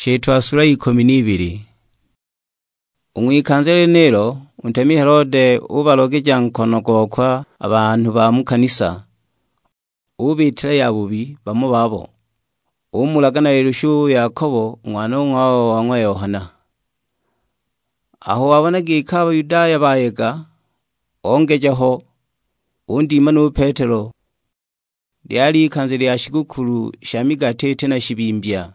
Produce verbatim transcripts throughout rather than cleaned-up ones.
Shitwa sura ikumi n'ibiri. Umwikanzere nero untemi Herode ubalogeja nkono gokwa abantu ba mukanisa ubitira yabubi bamo babo umulagana Yerushu Yakobo umwana w'umwawe wa Yohana. Aho wabonaga ikaba Yudaya bayega ongejaho undi manu Petero lyali ikanzere yashigukuru shamigate na shibimbya.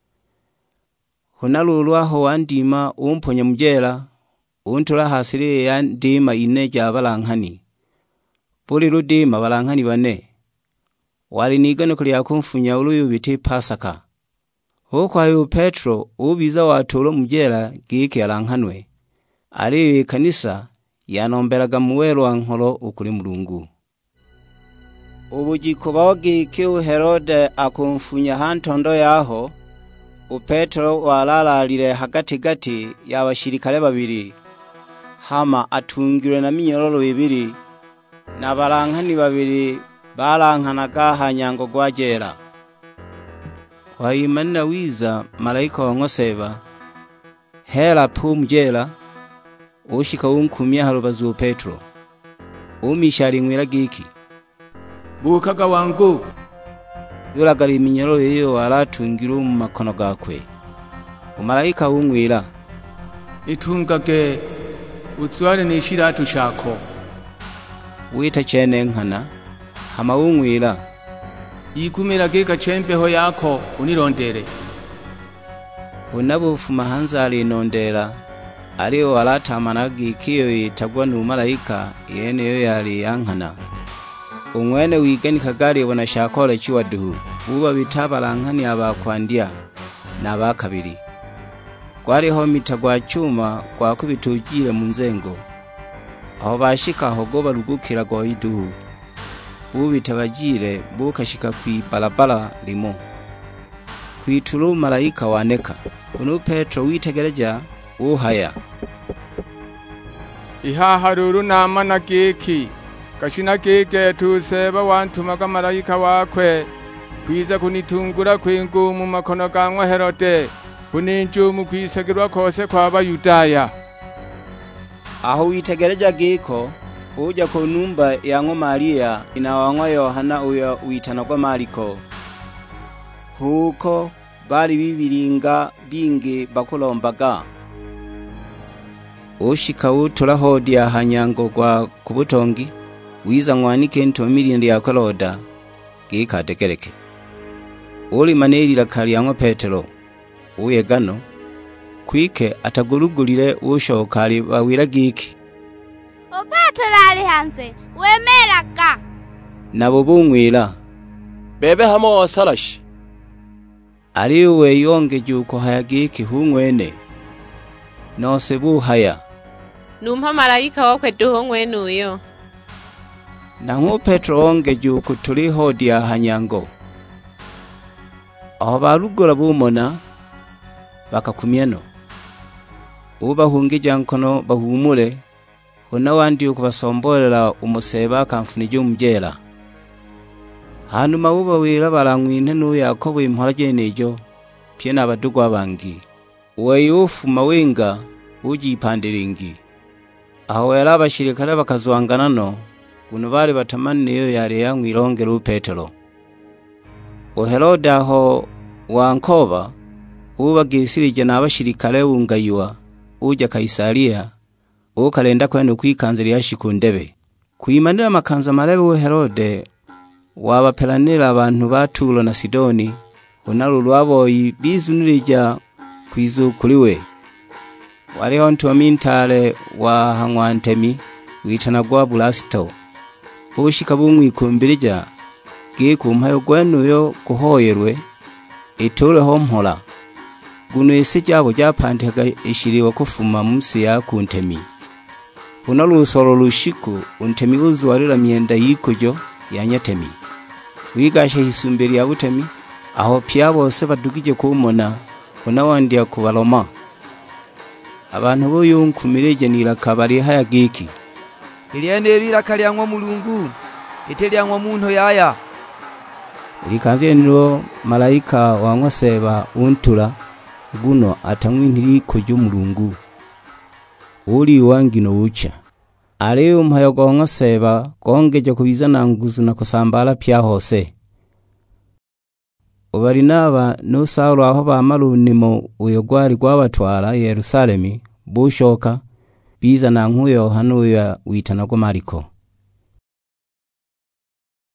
Hunalulwaho wandima umponya mujela untula hasire ya ndima ine ja balankani. Buli rudima balankani bane wali nigano kuli yakumfunya uluyu biti Pasaka. Hokwa yu Petro ubiza watulo mujela giki alankanwe ali kanisa yanomberaga muwelo wa nkolo ukuli Mulungu. Ubujiko bawogi kiu Herode akumfunya hantondo yaho Petero walalalire hagati gati y'abashirikale babiri hama atungirwe na minyororo ibiri na balankani babiri balankanaga hanyango gwajera. Kwa imana wiza malaika wa Ngoseba hera pu mjela ushika unkumya harubazu Petro umishari ngwira giki bukaga wangu yulagali minyororo iyo walatungiru mu makono gakwe. Umalaika w'umwira itungage utware nishiratu shako wita chene nkana hama w'umwira yikumira geka chempeho yako unirondere. Unabufuma hanzali nondera aliyo walatamanaga ikiyo yitagwa n'umalaika yene yo yali yankana. Umwene wigani kagari wana shakole chiwa duhu uba bitabalankani abakwandia na bakabiri. Kwariho mitagwa chuma kwa kubitujire mu nzengo aho bashika aho go barugukira go iduhu ubitabagire bukashika kwibalabala limo kwitulu malaika waneka. Uno Petro witegereja uhaya iha haruru namana geki kashina keke tuseba wantumaga malaika wakwe kwiza kunitungura kwingu mu makono gangwa Herode kuninju mu kwisagirwa kose kwa Bayudaya. Aho witegereja giko uja ku numba ya ngo Maria inawangwa Yohana uyo uitanagwa Mariko. Huko bali bibiringa bingi bakulombaga. Ushika utula hodia hanyango kwa kubutongi wiza ngwanike ntomiri ndi yakoloda gika tekereke. Uli maneri la kali yango Petero uye gano kwike atagurugurire ushoka ali bawira giki o Petero ali hanze wemeraga nabo bumwira bebe hamo wasalash ali we yonge juko haya giki humwene no sebu haya numpa malaika wakwe duhongwene uyo na ngu Petro onge juko tuli hodia hanyango. Aho barugora bumona bakakumyeno ubahungija nkono bahumure hona wandi ukubasomborera umuseba akamfunije umjela. Hanuma uba wira barangwinte no Yakobo impora jenejo pye n'abadugwa bangi we yufuma wenga ujipandiringi. Aho yara abashirikare bakazwangana no kuno bari batamaniyo yari yangwirongera Petero. O Herode aho wankoba uba gisirije n'abashirikare ungayiwa uja Kaisaria ukalenda kwene kwikanzira yashikundebe kuyimanira makanza marebe we Herode wabaperanira abantu batulo na Sidoni unaru lwaboyi bizunirija kwizu kuliwe. Wariho ntomintale wa hangwantemi witanagwa Bulasto ushika bumwikumbirija giku mpayo gwenuyo kuhoyerwe itule homhola guno ese jabo japandika ishiriwa kufuma musi ya kuntemi. Unalusoro lushiku untemi uzu warira myenda yikujo yanyatemi wigasha hisumbiri ya butemi aho pya bose badugije kumona unawandiya kubaloma. Abantu boyunkumirije nirakabari haya giki Iliene birakali yango Mulungu iteli yango muntu yaya. Ilikanzire niro malaika wa Ngoseba untula guno atang'winhile ikujo Mulungu uli wangino ucha. Ali umhayo gong'oseba gongeja kubiza na nguzu na kusambala pya hose. Ubarinaba no Saulo aho bamala unimo uyo gwari gwabatwara Yerusalemi bushoka biza na nk'uyo Yohana uyo witana ko Mariko.